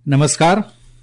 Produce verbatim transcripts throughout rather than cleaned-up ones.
નમસ્કાર.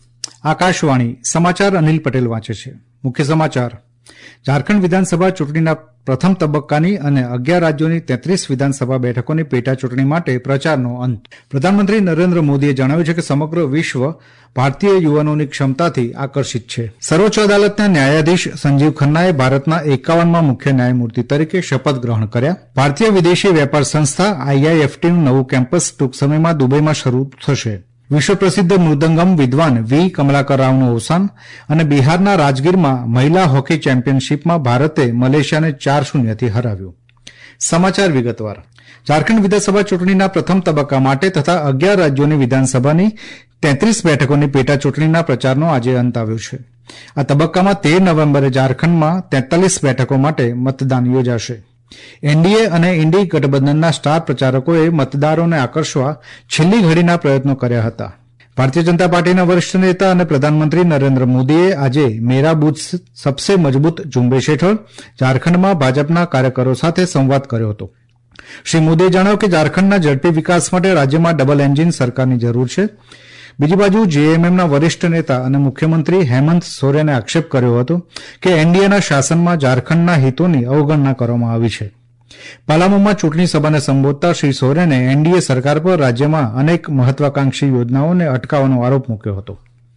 આકાશવાણી સમાચાર અનિલ પટેલ વાંચે છે. મુખ્ય સમાચાર. ઝારખંડ વિધાનસભા ચૂંટણીના પ્રથમ તબક્કાની અને અગિયાર રાજ્યોની તેત્રીસ વિધાનસભા બેઠકોની પેટા ચૂંટણી માટે પ્રચારનો અંત. પ્રધાનમંત્રી નરેન્દ્ર મોદીએ જણાવ્યું છે કે સમગ્ર વિશ્વ ભારતીય યુવાનોની ક્ષમતાથી આકર્ષિત છે. સર્વોચ્ચ અદાલતના ન્યાયાધીશ સંજીવ ખન્નાએ ભારતના એકાવનમાં મુખ્ય ન્યાયમૂર્તિ તરીકે શપથ ગ્રહણ કર્યા. ભારતીય વિદેશી વેપાર સંસ્થા આઈઆઈએફટીનું નવું કેમ્પસ ટૂંક સમયમાં દુબઈમાં શરૂ થશે. વિશ્વ પ્રસિદ્ધ મૃદંગમ વિદ્વાન વી કમલાકર રાવનું અવસાન અને બિહારના રાજગીરમાં મહિલા હોકી ચેમ્પિયનશીપમાં ભારતે મલેશિયાને ચાર શૂન્યથી હરાવ્યું. સમાચાર વિગતવાર. ઝારખંડ વિધાનસભા ચૂંટણીના પ્રથમ તબક્કા માટે તથા અગિયાર રાજ્યોની વિધાનસભાની તેત્રીસ બેઠકોની પેટા ચૂંટણીના પ્રચારનો આજે અંત આવ્યો છે. આ તબક્કામાં તેર નવેમ્બરે ઝારખંડમાં તેતાલીસ બેઠકો માટે મતદાન યોજાશે. એનડીએ અને ઇન્ડી ગઠબંધનના સ્ટાર પ્રચારકોએ મતદારોને આકર્ષવા છેલ્લી ઘડીના પ્રયત્નો કર્યા હતા. ભારતીય જનતા પાર્ટીના વરિષ્ઠ નેતા અને પ્રધાનમંત્રી નરેન્દ્ર મોદીએ આજે મેરા બૂથ સબસે મજબૂત ઝુંબેશ હેઠળ ઝારખંડમાં ભાજપના કાર્યકરો સાથે સંવાદ કર્યો હતો. શ્રી મોદીએ જણાવ્યું કે ઝારખંડના ઝડપી વિકાસ માટે રાજ્યમાં ડબલ એન્જિન સરકારની જરૂર છે. બીજી બાજુ જેએમએમના વરિષ્ઠ નેતા અને મુખ્યમંત્રી હેમંત સોરેને આક્ષેપ કર્યો હતો કે એનડીએના શાસનમાં ઝારખંડના હિતોની અવગણના કરવામાં આવી છે. પાલામુમાં ચૂંટણી સભાને સંબોધતા શ્રી સોરેને એનડીએ સરકાર પર રાજ્યમાં અનેક મહત્વાકાંક્ષી યોજનાઓને અટકાવવાનો આરોપ મૂક્યો હતો.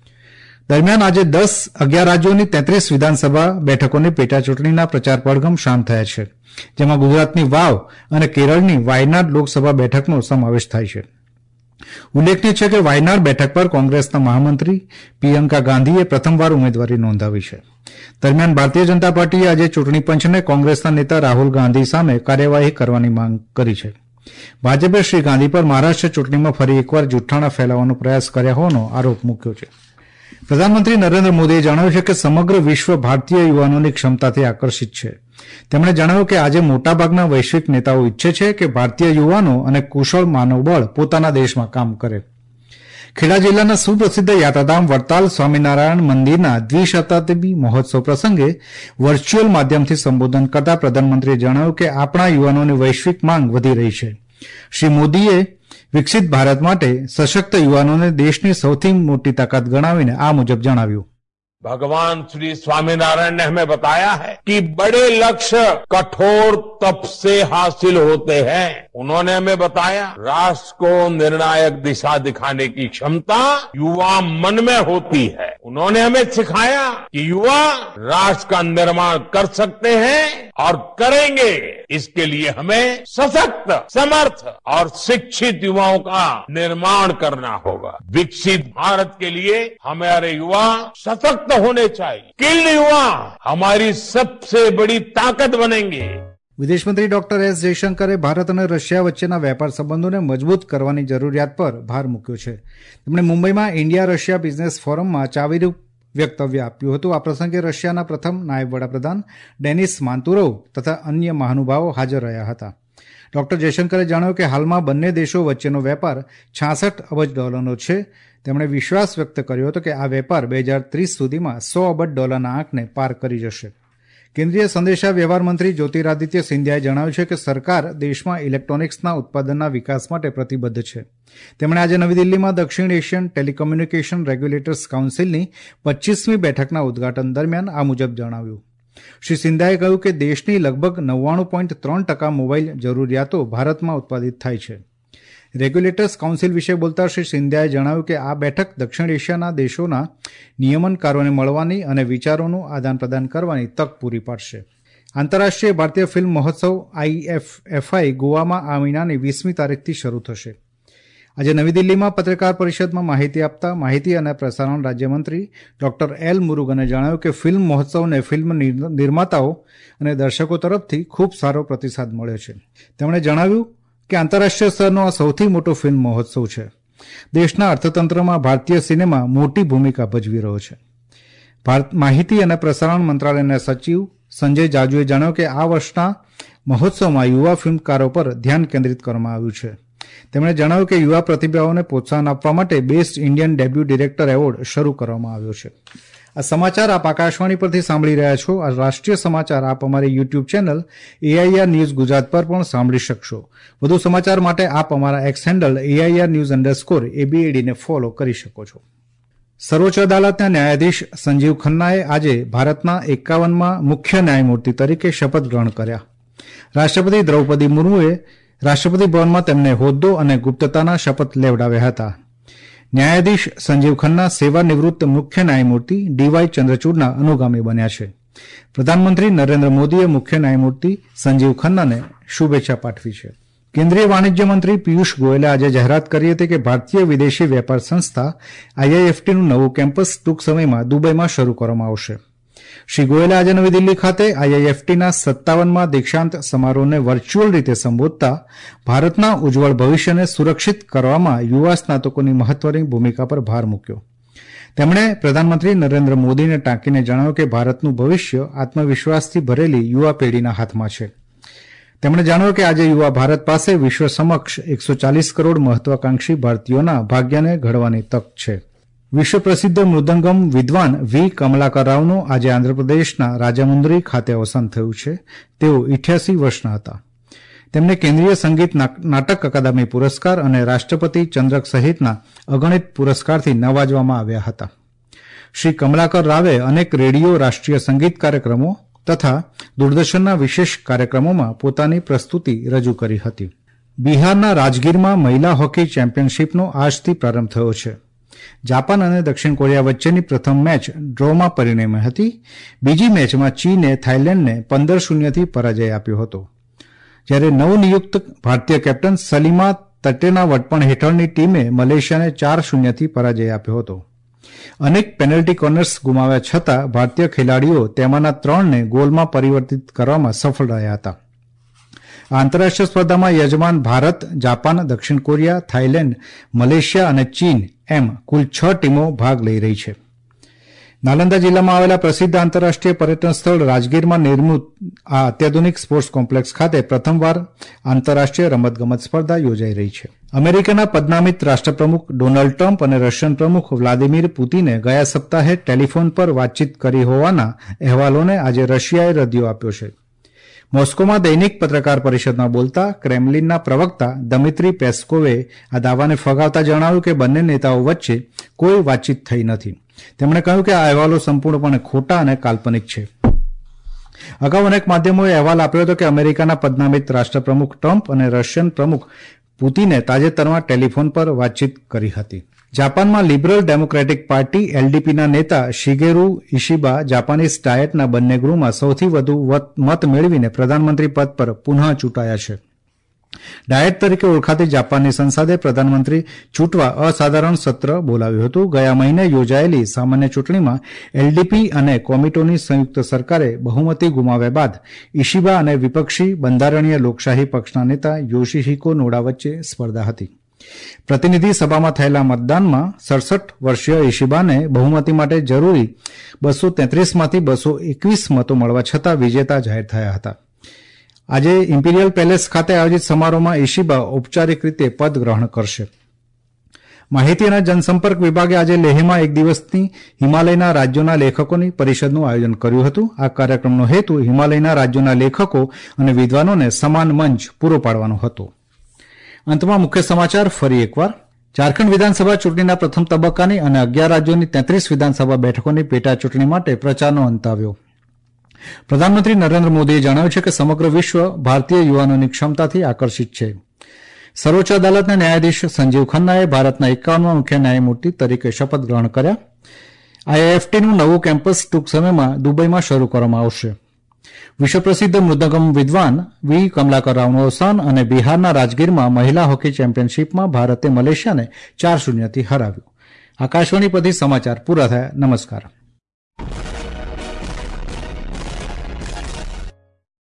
દરમિયાન આજે દસ અગિયાર રાજ્યોની તેત્રીસ વિધાનસભા બેઠકોની પેટા ચૂંટણીના પ્રચાર પડઘમ શાંત થયા છે, જેમાં ગુજરાતની વાવ અને કેરળની વાયનાડ લોકસભા બેઠકનો સમાવેશ થાય છે. ઉલ્લેખનીય છે કે વાયનાડ બેઠક પર કોંગ્રેસના મહામંત્રી પ્રિયંકા ગાંધીએ પ્રથમવાર ઉમેદવારી નોંધાવી છે. દરમિયાન ભારતીય જનતા પાર્ટીએ આજે ચૂંટણી પંચને કોંગ્રેસના નેતા રાહુલ ગાંધી સામે કાર્યવાહી કરવાની માંગ કરી છે. ભાજપે શ્રી ગાંધી પર મહારાષ્ટ્ર ચૂંટણીમાં ફરી એકવાર જૂઠ્ઠાણા ફેલાવવાનો પ્રયાસ કર્યા હોવાનો આરોપ મૂક્યો છે. પ્રધાનમંત્રી નરેન્દ્ર મોદીએ જણાવ્યું છે કે સમગ્ર વિશ્વ ભારતીય યુવાનોની ક્ષમતાથી આકર્ષિત છે. તેમણે જણાવ્યું કે આજે મોટાભાગના વૈશ્વિક નેતાઓ ઈચ્છે છે કે ભારતીય યુવાનો અને કુશળ માનવબળ પોતાના દેશમાં કામ કરે. ખેડા જિલ્લાના સુપ્રસિદ્ધ યાત્રાધામ વડતાલ સ્વામિનારાયણ મંદિરના દ્વિશતાબ્દી મહોત્સવ પ્રસંગે વર્ચ્યુઅલ માધ્યમથી સંબોધન કરતા પ્રધાનમંત્રીએ જણાવ્યું કે આપણા યુવાનોની વૈશ્વિક માંગ વધી રહી છે. શ્રી મોદીએ વિકસિત ભારત માટે સશક્ત યુવાનોને દેશની સૌથી મોટી તાકાત ગણાવીને આ મુજબ જણાવ્યું. भगवान श्री स्वामीनारायण ने हमें बताया है कि बड़े लक्ष्य कठोर तप से हासिल होते हैं. उन्होंने हमें बताया राष्ट्र को निर्णायक दिशा दिखाने की क्षमता युवा मन में होती है. उन्होंने हमें सिखाया कि युवा राष्ट्र का निर्माण कर सकते हैं और करेंगे. इसके लिए हमें सशक्त, समर्थ और शिक्षित युवाओं का निर्माण करना होगा. विकसित भारत के लिए हमारे युवा सशक्त होने चाहिए. स्किल्ड युवा हमारी सबसे बड़ी ताकत बनेंगे. વિદેશમંત્રી ડોક્ટર એસ જયશંકરે ભારત અને રશિયા વચ્ચેના વેપાર સંબંધોને મજબૂત કરવાની જરૂરિયાત પર ભાર મૂક્યો છે. તેમણે મુંબઈમાં ઇન્ડિયા રશિયા બિઝનેસ ફોરમમાં ચાવીરૂપ વક્તવ્ય આપ્યું હતું. આ પ્રસંગે રશિયાના પ્રથમ નાયબ વડાપ્રધાન ડેનિસ માન્તુરોવ તથા અન્ય મહાનુભાવો હાજર રહ્યા હતા. ડોક્ટર જયશંકરે જણાવ્યું કે હાલમાં બંને દેશો વચ્ચેનો વેપાર છાસઠ અબજ ડોલરનો છે. તેમણે વિશ્વાસ વ્યક્ત કર્યો હતો કે આ વેપાર બે હજાર ત્રીસ સુધીમાં સો અબજ ડોલરના આંકને પાર કરી જશે. કેન્દ્રીય સંદેશા વ્યવહાર મંત્રી જ્યોતિરાદિત્ય સિંધિયાએ જણાવ્યું છે કે સરકાર દેશમાં ઇલેક્ટ્રોનિક્સના ઉત્પાદનના વિકાસ માટે પ્રતિબદ્ધ છે. તેમણે આજે નવી દિલ્હીમાં દક્ષિણ એશિયન ટેલિકોમ્યુનિકેશન રેગ્યુલેટર્સ કાઉન્સિલની પચ્ચીસમી બેઠકના ઉદઘાટન દરમિયાન આ મુજબ જણાવ્યું. શ્રી સિંધિયાએ કહ્યું કે દેશની લગભગ નવ્વાણું પોઈન્ટ ત્રણ ટકા મોબાઈલ જરૂરિયાતો ભારતમાં ઉત્પાદિત થાય છે. રેગ્યુલેટર્સ કાઉન્સિલ વિશે બોલતા શ્રી સિંધિયાએ જણાવ્યું કે આ બેઠક દક્ષિણ એશિયાના દેશોના નિયમનકારોને મળવાની અને વિચારોનું આદાન પ્રદાન કરવાની તક પૂરી પાડશે. આંતરરાષ્ટ્રીય ભારતીય ફિલ્મ મહોત્સવ આઈએફએફઆઈ ગોવામાં આ મહિનાની વીસમી તારીખથી શરૂ થશે. આજે નવી દિલ્હીમાં પત્રકાર પરિષદમાં માહિતી આપતા માહિતી અને પ્રસારણ રાજ્યમંત્રી ડોક્ટર એલ મુરુગને જણાવ્યું કે ફિલ્મ મહોત્સવને ફિલ્મ નિર્માતાઓ અને દર્શકો તરફથી ખૂબ સારો પ્રતિસાદ મળ્યો છે. તેમણે જણાવ્યું કે આંતરરાષ્ટ્રીય સ્તરનો આ સૌથી મોટો ફિલ્મ મહોત્સવ છે. દેશના અર્થતંત્રમાં ભારતીય સિનેમા મોટી ભૂમિકા ભજવી રહ્યો છે. માહિતી અને પ્રસારણ મંત્રાલયના સચિવ સંજય જાજુએ જણાવ્યું કે આ વર્ષના મહોત્સવમાં યુવા ફિલ્મકારો પર ધ્યાન કેન્દ્રિત કરવામાં આવ્યું છે. તેમણે જણાવ્યું કે યુવા પ્રતિભાઓને પ્રોત્સાહન આપવા માટે best Indian debut director award શરૂ કરવામાં આવ્યો છે. આ સમાચાર આપ આકાશવાણી પરથી સાંભળી રહ્યા છો. આ રાષ્ટ્રીય સમાચાર આપ અમારી YouTube channel AIR news Gujarat પર પણ સાંભળી શકશો. વધુ સમાચાર માટે આપ અમારા X handle AIR news underscore એબીએડીને ફોલો કરી શકો છો. સર્વોચ્ચ અદાલતના ન્યાયાધીશ સંજીવ ખન્નાએ આજે ભારતના એકાવનમાં મુખ્ય ન્યાયમૂર્તિ તરીકે શપથ ગ્રહણ કર્યા. રાષ્ટ્રપતિ દ્રૌપદી મુર્મુએ રાષ્ટ્રપતિ ભવનમાં તેમને હોદ્દો અને ગુપ્તતાના શપથ લેવડાવ્યા હતા. ન્યાયાધીશ સંજીવ ખન્ના સેવાનિવૃત્ત મુખ્ય ન્યાયમૂર્તિ ડીવાય ચંદ્રચૂડના અનુગામી બન્યા છે. પ્રધાનમંત્રી નરેન્દ્ર મોદીએ મુખ્ય ન્યાયમૂર્તિ સંજીવ ખન્નાને શુભેચ્છા પાઠવી છે. કેન્દ્રીય વાણિજ્ય મંત્રી પિયુષ ગોયલે આજે જાહેરાત કરી હતી કે ભારતીય વિદેશી વેપાર સંસ્થા આઈઆઈએફટીનું નવું કેમ્પસ ટૂંક સમયમાં દુબઈમાં શરૂ કરવામાં આવશે. શ્રી ગોયલે આજે નવી દિલ્હી ખાતે આઈઆઈએફટીના સત્તાવનમાં દીક્ષાંત સમારોહને વર્ચ્યુઅલ રીતે સંબોધતા ભારતના ઉજ્જવળ ભવિષ્યને સુરક્ષિત કરવામાં યુવા સ્નાતકોની મહત્વની ભૂમિકા પર ભાર મૂક્યો. તેમણે પ્રધાનમંત્રી નરેન્દ્ર મોદીને ટાંકીને જણાવ્યું કે ભારતનું ભવિષ્ય આત્મવિશ્વાસથી ભરેલી યુવા પેઢીના હાથમાં છે. તેમણે જણાવ્યું કે આજે યુવા ભારત પાસે વિશ્વ સમક્ષ એકસો ચાલીસ કરોડ મહત્વાકાંક્ષી ભારતીયોના ભાગ્યને ઘડવાની તક છે. વિશ્વ પ્રસિદ્ધ મૃદંગમ વિદ્વાન વી કમલાકર રાવનું આજે આંધ્રપ્રદેશના રાજામુંદ્રી ખાતે અવસાન થયું છે. તેઓ ઇઠ્યાસી વર્ષના હતા. તેમને કેન્દ્રીય સંગીત નાટક અકાદમી પુરસ્કાર અને રાષ્ટ્રપતિ ચંદ્રક સહિતના અગણિત પુરસ્કારથી નવાજવામાં આવ્યા હતા. શ્રી કમલાકર રાવે અનેક રેડિયો રાષ્ટ્રીય સંગીત કાર્યક્રમો તથા દૂરદર્શનના વિશેષ કાર્યક્રમોમાં પોતાની પ્રસ્તુતિ રજૂ કરી હતી. બિહારના રાજગીરમાં મહિલા હોકી ચેમ્પિયનશીપનો આજથી પ્રારંભ થયો છે. જાપાન અને દક્ષિણ કોરિયા વચ્ચેની પ્રથમ મેચ ડ્રોમાં પરિણમી હતી. બીજી મેચમાં ચીને થાઇલેન્ડને પંદર શૂન્યથી પરાજય આપ્યો હતો. જ્યારે નવનિયુક્ત ભારતીય કેપ્ટન સલીમા તટેના વડપણ હેઠળની ટીમે મલેશિયાને ચાર શૂન્યથી પરાજય આપ્યો હતો. અનેક પેનલ્ટી કોર્નર્સ ગુમાવ્યા છતાં ભારતીય ખેલાડીઓ તેમાંના ત્રણને ગોલમાં પરિવર્તિત કરવામાં સફળ રહ્યા હતા. આ આંતરરાષ્ટ્રીય સ્પર્ધામાં યજમાન ભારત, જાપાન, દક્ષિણ કોરિયા, થાઇલેન્ડ, મલેશિયા અને ચીન એમ કુલ છ ટીમો ભાગ લઈ રહી છે. નાલંદા જિલ્લામાં આવેલા પ્રસિદ્ધ આંતરરાષ્ટ્રીય પર્યટન સ્થળ રાજગીરમાં નિર્મિત આ અત્યાધુનિક સ્પોર્ટ્સ કોમ્પ્લેક્સ ખાતે પ્રથમવાર આંતરરાષ્ટ્રીય રમતગમત સ્પર્ધા યોજાઈ રહી છે. અમેરિકાના પદનામિત રાષ્ટ્રપ્રમુખ ડોનાલ્ડ ટ્રમ્પ અને રશિયન પ્રમુખ વ્લાદિમીર પુતિને ગયા સપ્તાહે ટેલિફોન પર વાતચીત કરી હોવાના અહેવાલોને આજે રશિયાએ રદિયો આપ્યો છે. મોસ્કોમાં દૈનિક પત્રકાર પરિષદમાં બોલતા ક્રેમલિનના પ્રવક્તા દમિત્રી પેસ્કોવે આ દાવાને ફગાવતા જણાવ્યું કે બંને નેતાઓ વચ્ચે કોઈ વાતચીત થઈ નથી. તેમણે કહ્યું કે આ અહેવાલો સંપૂર્ણપણે ખોટા અને કાલ્પનિક છે. અગાઉ અનેક માધ્યમોએ અહેવાલ આપ્યો હતો કે અમેરિકાના પદનામિત રાષ્ટ્રપ્રમુખ ટ્રમ્પ અને રશિયન પ્રમુખ પુતિને તાજેતરમાં ટેલિફોન પર વાતચીત કરી હતી. જાપાનમાં લિબરલ ડેમોક્રેટિક પાર્ટી એલડીપીના નેતા શિગેરુ ઇશિબા જાપાનીઝ ડાયેટના બંને ગૃહમાં સૌથી વધુ મત મેળવીને પ્રધાનમંત્રી પદ પર પુનઃ ચૂંટાયા છે. ડાયેટ તરીકે ઓળખાતી જાપાનની સંસદે પ્રધાનમંત્રી ચૂંટવા અસાધારણ સત્ર બોલાવ્યું હતું. ગયા મહિને યોજાયેલી સામાન્ય ચૂંટણીમાં એલડીપી અને કોમિટોની સંયુક્ત સરકારે બહુમતી ગુમાવ્યા બાદ ઇશિબા અને વિપક્ષી બંધારણીય લોકશાહી પક્ષના નેતા યોશિહિકો નોડા વચ્ચે સ્પર્ધા હતી. પ્રતિનિધિ સભામાં થયેલા મતદાનમાં સડસઠ વર્ષીય ઇશિબાને બહુમતી માટે જરૂરી બસો તેત્રીસમાંથી બસો એકવીસ મતો મળવા છતાં વિજેતા જાહેર થયા હતા. આજે ઇમ્પિરિયલ પેલેસ ખાતે આયોજિત સમારોહમાં ઇશિબા ઔપચારિક રીતે પદ ગ્રહણ કરશે. માહિતી અને જનસંપર્ક વિભાગે આજે લેહમાં એક દિવસની હિમાલયના રાજ્યોના લેખકોની પરિષદનું આયોજન કર્યું હતું. આ કાર્યક્રમનો હેતુ હિમાલયના રાજ્યોના લેખકો અને વિદ્વાનોને સમાન મંચ પૂરો પાડવાનો હતો. અંતમાં મુખ્ય સમાચાર ફરી એકવાર. ઝારખંડ વિધાનસભા ચૂંટણીના પ્રથમ તબક્કાની અને અગિયાર રાજ્યોની તેત્રીસ વિધાનસભા બેઠકોની પેટા ચૂંટણી માટે પ્રચારનો અંત આવ્યો. પ્રધાનમંત્રી નરેન્દ્ર મોદીએ જણાવ્યું છે કે સમગ્ર વિશ્વ ભારતીય યુવાનોની ક્ષમતાથી આકર્ષિત છે. સર્વોચ્ચ અદાલતના ન્યાયાધીશ સંજીવ ખન્નાએ ભારતના એકાવનમાં મુખ્ય ન્યાયમૂર્તિ તરીકે શપથ ગ્રહણ કર્યા. આઈઆઈએફટીનું નવું કેમ્પસ ટૂંક સમયમાં દુબઈમાં શરૂ કરવામાં આવશે. વિશ્વ પ્રસિદ્ધ મૃદંગમ વિદ્વાન વી કમલાકર રાવનું અવસાન અને બિહારના રાજગીરમાં મહિલા હોકી ચેમ્પિયનશીપમાં ભારતે મલેશિયાને ચાર શૂન્યથી હરાવ્યું. આકાશવાણી પરથી સમાચાર પૂરા થયા. નમસ્કાર.